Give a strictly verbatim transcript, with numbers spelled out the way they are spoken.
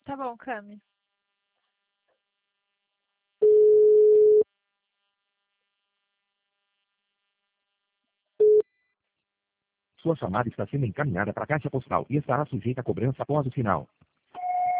Tá bom, Cami. Sua chamada está sendo encaminhada para a caixa postal e estará sujeita a cobrança após o sinal.